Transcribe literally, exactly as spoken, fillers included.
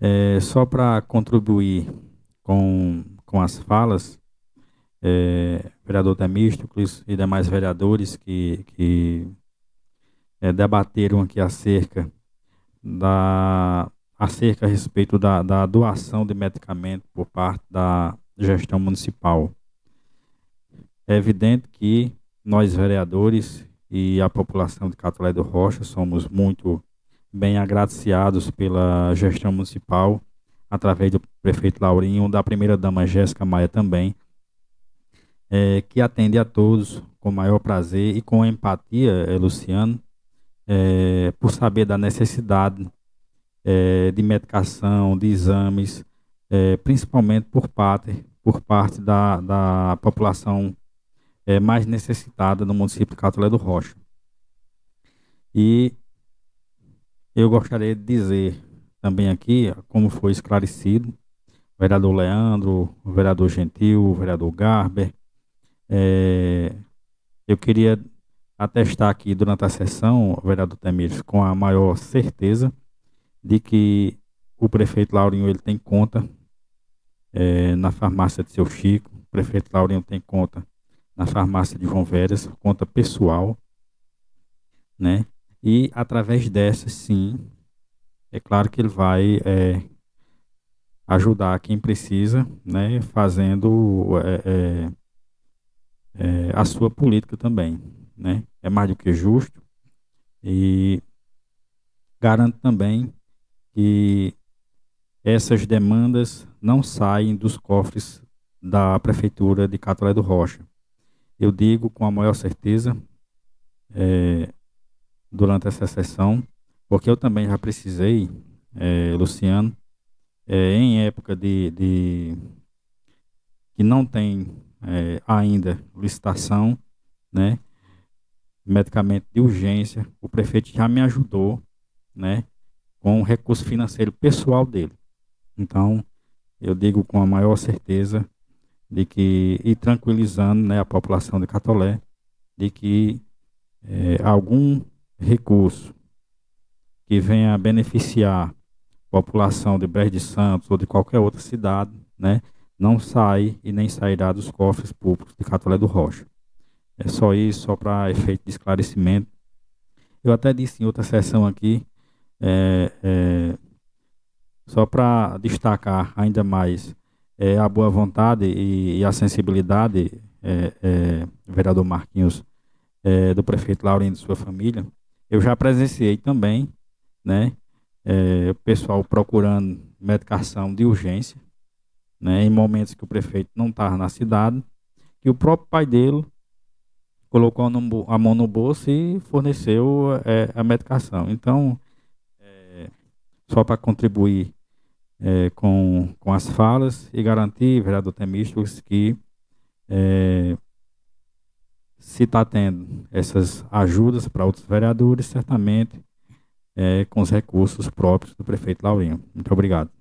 É, só para contribuir com, com as falas, é, vereador Temístocles e demais vereadores que, que é, debateram aqui acerca da acerca a respeito da, da doação de medicamento por parte da gestão municipal. É evidente que nós vereadores e a população de Catolé do Rocha somos muito bem agraciados pela gestão municipal, através do prefeito Laurinho, da primeira-dama Jéssica Maia também, é, que atende a todos com maior prazer e com empatia, é, Luciano, é, por saber da necessidade é, de medicação, de exames, é, principalmente por parte, por parte da, da população é, mais necessitada no município de Catolé do Rocha. E eu gostaria de dizer também aqui, como foi esclarecido, o vereador Leandro, o vereador Gentil, o vereador Garber, é, eu queria atestar aqui durante a sessão, o vereador Temires, com a maior certeza de que o prefeito Laurinho ele tem conta é, na farmácia de Seu Chico, o prefeito Laurinho tem conta na farmácia de João Veras, conta pessoal, né? E através dessa, sim, é claro que ele vai é, ajudar quem precisa, né? Fazendo é, é, é, a sua política também, né? É mais do que justo e garanto também que essas demandas não saem dos cofres da Prefeitura de Catolé do Rocha. Eu digo com a maior certeza, é, durante essa sessão, porque eu também já precisei, é, Luciano, é, em época de, de que não tem é, ainda licitação, né, medicamento de urgência, o prefeito já me ajudou, né, com o recurso financeiro pessoal dele. Então, eu digo com a maior certeza de que, e tranquilizando, né, a população de Catolé, de que é, algum recurso que venha a beneficiar a população de Brejo de Santos ou de qualquer outra cidade, né, não sai e nem sairá dos cofres públicos de Catolé do Rocha. É só isso, só para efeito de esclarecimento. Eu até disse em outra sessão aqui, é, é, só para destacar ainda mais é, a boa vontade e, e a sensibilidade, é, é, vereador Marquinhos, é, do prefeito Laurinho e de sua família, eu já presenciei também, né, é, o pessoal procurando medicação de urgência, né, em momentos que o prefeito não estava na cidade, que o próprio pai dele colocou no, a mão no bolso e forneceu é, a medicação. Então, é, só para contribuir é, com, com as falas e garantir, vereador Temístocles, que é, se está tendo essas ajudas para outros vereadores, certamente é, com os recursos próprios do prefeito Laurinho. Muito obrigado.